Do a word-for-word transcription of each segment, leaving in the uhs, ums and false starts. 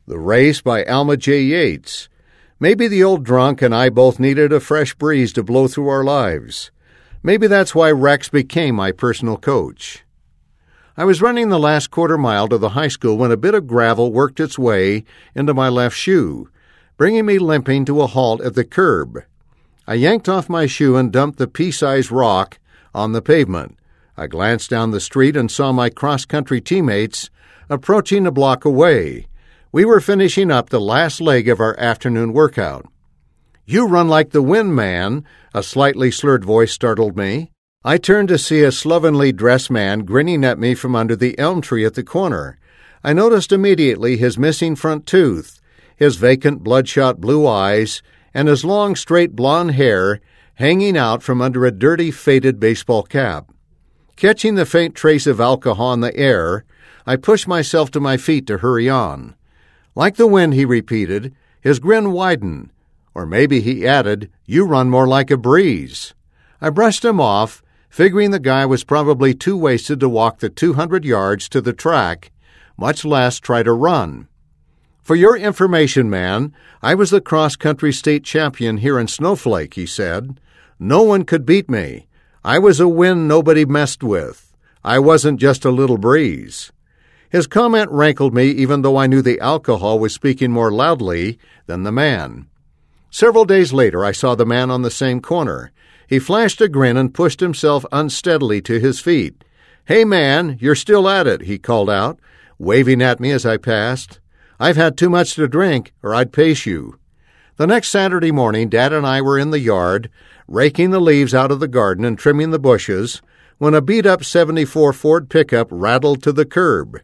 The Race by Alma J. Yates. Maybe the old drunk and I both needed a fresh breeze to blow through our lives. Maybe that's why Rex became my personal coach. I was running the last quarter mile to the high school when a bit of gravel worked its way into my left shoe, bringing me limping to a halt at the curb. I yanked off my shoe and dumped the pea-sized rock on the pavement. I glanced down the street and saw my cross-country teammates approaching a block away. We were finishing up the last leg of our afternoon workout. "You run like the wind, man," a slightly slurred voice startled me. I turned to see a slovenly dressed man grinning at me from under the elm tree at the corner. I noticed immediately his missing front tooth, his vacant bloodshot blue eyes, and his long straight blonde hair hanging out from under a dirty faded baseball cap. Catching the faint trace of alcohol in the air, I pushed myself to my feet to hurry on. "Like the wind," he repeated. His grin widened. Or maybe he added, "You run more like a breeze." I brushed him off, figuring the guy was probably too wasted to walk the two hundred yards to the track, much less try to run. "For your information, man, I was the cross-country state champion here in Snowflake," he said. "No one could beat me. I was a wind nobody messed with. I wasn't just a little breeze." His comment rankled me even though I knew the alcohol was speaking more loudly than the man. Several days later, I saw the man on the same corner. He flashed a grin and pushed himself unsteadily to his feet. "Hey, man, you're still at it," he called out, waving at me as I passed. "I've had too much to drink, or I'd pace you." The next Saturday morning, Dad and I were in the yard, raking the leaves out of the garden and trimming the bushes, when a beat-up seventy-four Ford pickup rattled to the curb.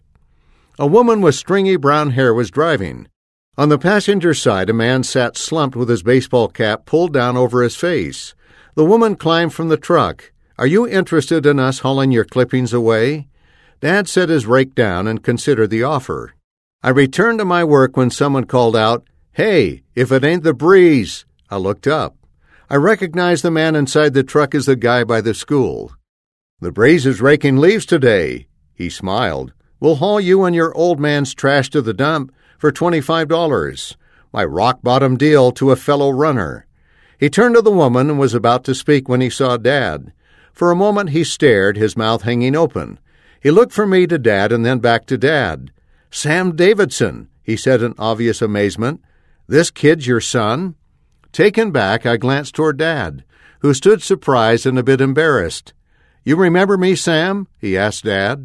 A woman with stringy brown hair was driving. On the passenger side, a man sat slumped with his baseball cap pulled down over his face. The woman climbed from the truck. "Are you interested in us hauling your clippings away?" Dad set his rake down and considered the offer. I returned to my work when someone called out, "Hey, if it ain't the breeze!" I looked up. I recognized the man inside the truck as the guy by the school. "The breeze is raking leaves today." He smiled. "We'll haul you and your old man's trash to the dump for twenty-five dollars. My rock-bottom deal to a fellow runner." He turned to the woman and was about to speak when he saw Dad. For a moment he stared, his mouth hanging open. He looked from me to Dad and then back to Dad. "Sam Davidson," he said in obvious amazement. "This kid's your son?" Taken back, I glanced toward Dad, who stood surprised and a bit embarrassed. "You remember me, Sam?" he asked Dad.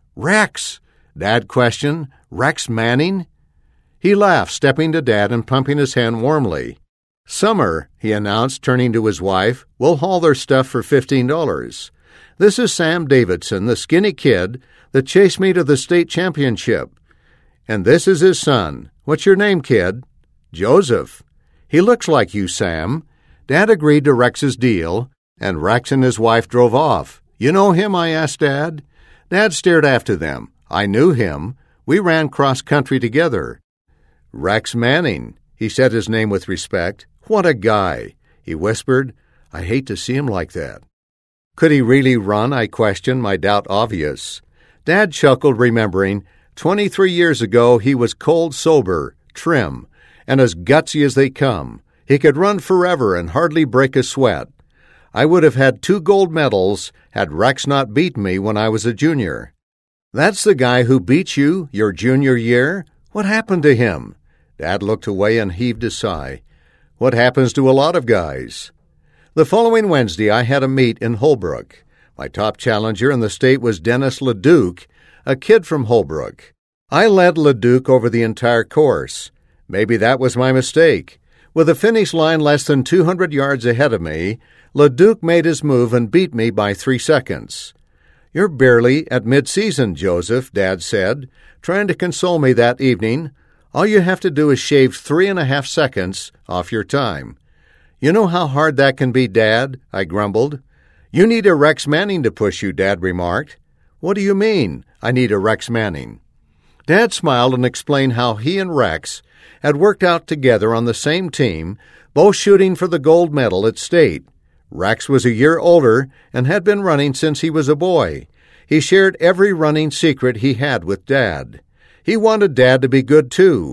"Rex," Dad questioned. "Rex Manning?" He laughed, stepping to Dad and pumping his hand warmly. "Summer," he announced, turning to his wife, "we'll haul their stuff for fifteen dollars. This is Sam Davidson, the skinny kid that chased me to the state championship. And this is his son. What's your name, kid?" "Joseph." "He looks like you, Sam." Dad agreed to Rex's deal, and Rex and his wife drove off. "You know him?" I asked Dad. Dad stared after them. I knew him. We ran cross-country together. "Rex Manning." He said his name with respect. "What a guy." He whispered, "I hate to see him like that." "Could he really run?" I questioned, my doubt obvious. Dad chuckled, remembering, twenty-three years ago he was cold sober, trim, and as gutsy as they come. He could run forever and hardly break a sweat. I would have had two gold medals had Rex not beaten me when I was a junior. "That's the guy who beat you your junior year? What happened to him?" Dad looked away and heaved a sigh. "What happens to a lot of guys?" The following Wednesday, I had a meet in Holbrook. My top challenger in the state was Dennis LeDuc, a kid from Holbrook. I led LeDuc over the entire course. Maybe that was my mistake. With the finish line less than two hundred yards ahead of me, LeDuc made his move and beat me by three seconds. "You're barely at mid-season, Joseph," Dad said, trying to console me that evening. "All you have to do is shave three and a half seconds off your time." "You know how hard that can be, Dad," I grumbled. "You need a Rex Manning to push you," Dad remarked. "What do you mean, I need a Rex Manning?" Dad smiled and explained how he and Rex had worked out together on the same team, both shooting for the gold medal at state. Rex was a year older and had been running since he was a boy. He shared every running secret he had with Dad. He wanted Dad to be good, too.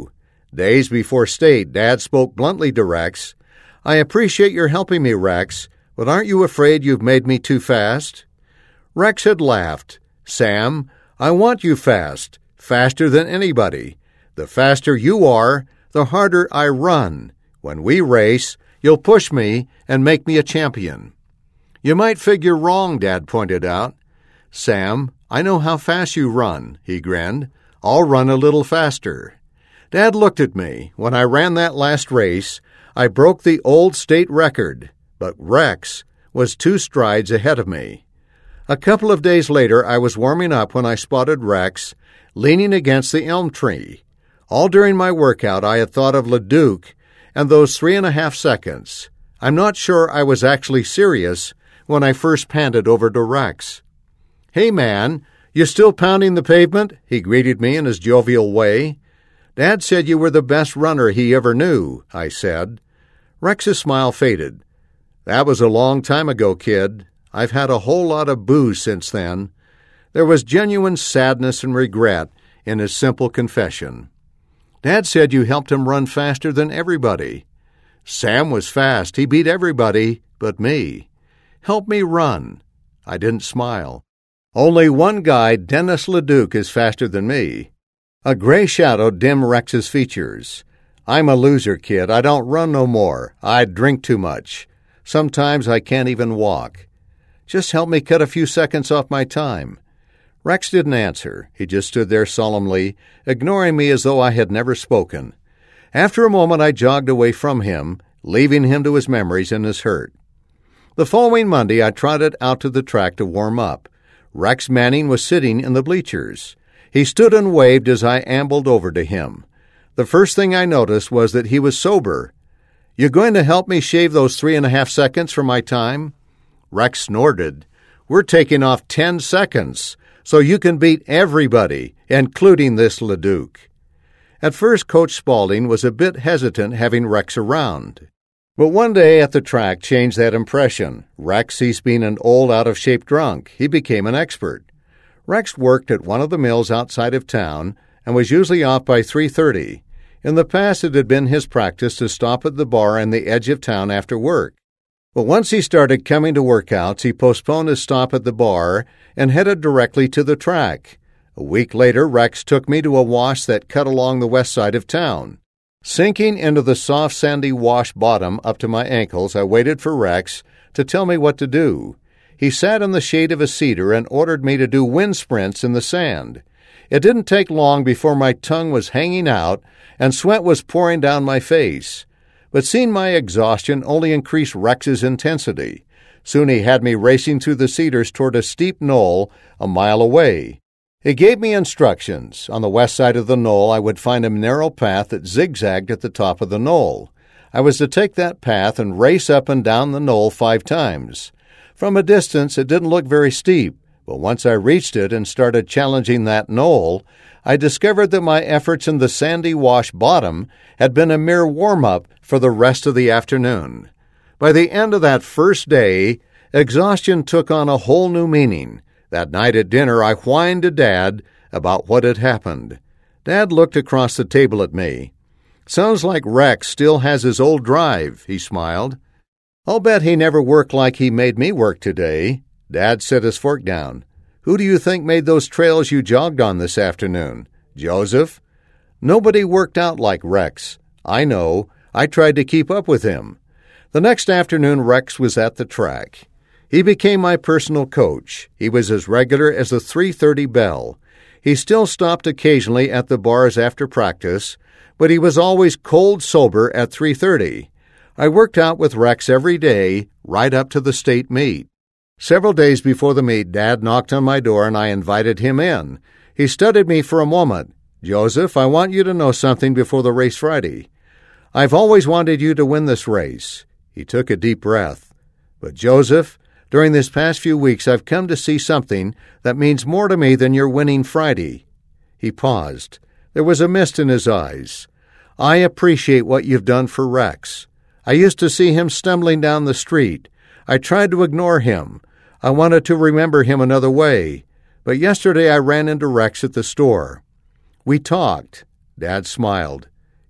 Days before state, Dad spoke bluntly to Rex. "I appreciate your helping me, Rex, but aren't you afraid you've made me too fast?" Rex had laughed. "Sam, I want you fast, faster than anybody. The faster you are, the harder I run. When we race, you'll push me and make me a champion." "You might figure wrong," Dad pointed out. "Sam, I know how fast you run," he grinned. "I'll run a little faster." Dad looked at me. When I ran that last race, I broke the old state record, but Rex was two strides ahead of me. A couple of days later, I was warming up when I spotted Rex leaning against the elm tree. All during my workout, I had thought of Leduc and those three and a half seconds. I'm not sure I was actually serious when I first panted over to Rex. "Hey, man, you still pounding the pavement?" he greeted me in his jovial way. "Dad said you were the best runner he ever knew," I said. Rex's smile faded. "That was a long time ago, kid. I've had a whole lot of booze since then." There was genuine sadness and regret in his simple confession. "Dad said you helped him run faster than everybody." "Sam was fast. He beat everybody but me." "Help me run." I didn't smile. "Only one guy, Dennis Leduc, is faster than me." A gray shadow dimmed Rex's features. "I'm a loser, kid. I don't run no more. I drink too much. Sometimes I can't even walk. Just help me cut a few seconds off my time." Rex didn't answer. He just stood there solemnly, ignoring me as though I had never spoken. After a moment, I jogged away from him, leaving him to his memories and his hurt. The following Monday, I trotted out to the track to warm up. Rex Manning was sitting in the bleachers. He stood and waved as I ambled over to him. The first thing I noticed was that he was sober. "You going to help me shave those three and a half seconds from my time?" Rex snorted. "We're taking off ten seconds, so you can beat everybody, including this Leduc." At first, Coach Spaulding was a bit hesitant having Rex around. But one day at the track changed that impression. Rex ceased being an old, out-of-shape drunk. He became an expert. Rex worked at one of the mills outside of town and was usually off by three thirty. In the past, it had been his practice to stop at the bar on the edge of town after work. But once he started coming to workouts, he postponed his stop at the bar and headed directly to the track. A week later, Rex took me to a wash that cut along the west side of town. Sinking into the soft, sandy wash bottom up to my ankles, I waited for Rex to tell me what to do. He sat in the shade of a cedar and ordered me to do wind sprints in the sand. It didn't take long before my tongue was hanging out and sweat was pouring down my face. But seeing my exhaustion only increased Rex's intensity. Soon he had me racing through the cedars toward a steep knoll a mile away. He gave me instructions. On the west side of the knoll, I would find a narrow path that zigzagged at the top of the knoll. I was to take that path and race up and down the knoll five times. From a distance, it didn't look very steep, but once I reached it and started challenging that knoll, I discovered that my efforts in the sandy wash bottom had been a mere warm-up for the rest of the afternoon. By the end of that first day, exhaustion took on a whole new meaning. That night at dinner, I whined to Dad about what had happened. Dad looked across the table at me. "Sounds like Rex still has his old drive," he smiled. "I'll bet he never worked like he made me work today." Dad set his fork down. "Who do you think made those trails you jogged on this afternoon? Joseph?" "Nobody worked out like Rex." "I know. I tried to keep up with him." The next afternoon, Rex was at the track. He became my personal coach. He was as regular as the three thirty bell. He still stopped occasionally at the bars after practice, but he was always cold sober at three thirty. I worked out with Rex every day, right up to the state meet. Several days before the meet, Dad knocked on my door and I invited him in. He studied me for a moment. "Joseph, I want you to know something before the race Friday. I've always wanted you to win this race." He took a deep breath. "But Joseph, during this past few weeks, I've come to see something that means more to me than your winning Friday." He paused. There was a mist in his eyes. "I appreciate what you've done for Rex. I used to see him stumbling down the street. I tried to ignore him. I wanted to remember him another way. But yesterday I ran into Rex at the store. We talked." Dad smiled.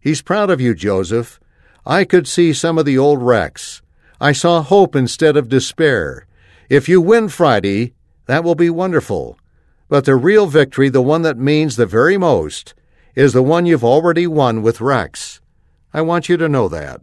He's proud of you, Joseph. I could see some of the old Rex. I saw hope instead of despair. If you win Friday, that will be wonderful. But the real victory, the one that means the very most, is the one you've already won with Rex. I want you to know that.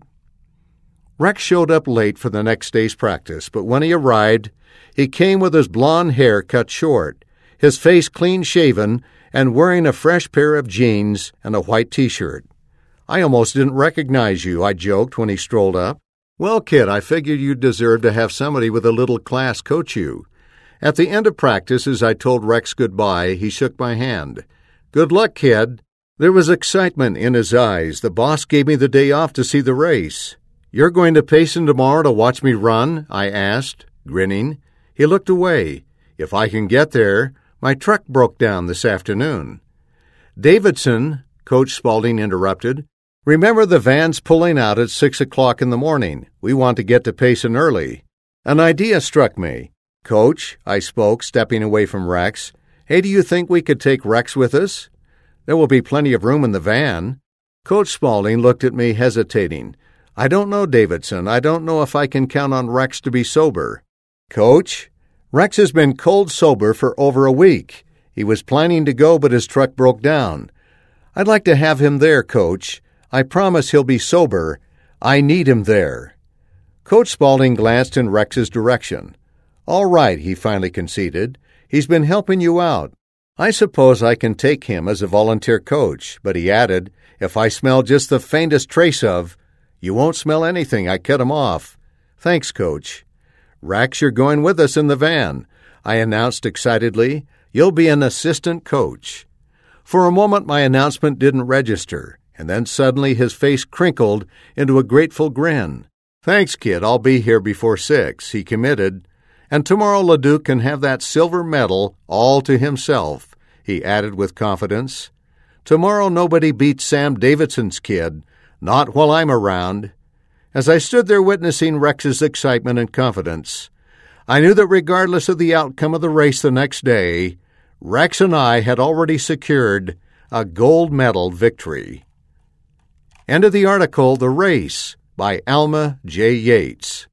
Rex showed up late for the next day's practice, but when he arrived, he came with his blond hair cut short, his face clean-shaven, and wearing a fresh pair of jeans and a white T-shirt. I almost didn't recognize you, I joked when he strolled up. Well, kid, I figured you deserved to have somebody with a little class coach you. At the end of practice, as I told Rex goodbye, he shook my hand. Good luck, kid. There was excitement in his eyes. The boss gave me the day off to see the race. You're going to Payson tomorrow to watch me run? I asked, grinning. He looked away. If I can get there, my truck broke down this afternoon. Davidson, Coach Spaulding interrupted. Remember the van's pulling out at six o'clock in the morning. We want to get to Payson early. An idea struck me. Coach, I spoke, stepping away from Rex. Hey, do you think we could take Rex with us? There will be plenty of room in the van. Coach Spaulding looked at me, hesitating. I don't know, Davidson. I don't know if I can count on Rex to be sober. Coach, Rex has been cold sober for over a week. He was planning to go, but his truck broke down. I'd like to have him there, Coach. I promise he'll be sober. I need him there. Coach Spaulding glanced in Rex's direction. All right, he finally conceded. He's been helping you out. I suppose I can take him as a volunteer coach, but he added, if I smell just the faintest trace of, you won't smell anything. I cut him off. Thanks, Coach. Rex, you're going with us in the van, I announced excitedly. You'll be an assistant coach. For a moment, my announcement didn't register, and then suddenly his face crinkled into a grateful grin. Thanks, kid. I'll be here before six, he committed. And tomorrow LeDuc can have that silver medal all to himself, he added with confidence. Tomorrow nobody beats Sam Davidson's kid, not while I'm around. As I stood there witnessing Rex's excitement and confidence, I knew that regardless of the outcome of the race the next day, Rex and I had already secured a gold medal victory. End of the article, The Race, by Alma J. Yates.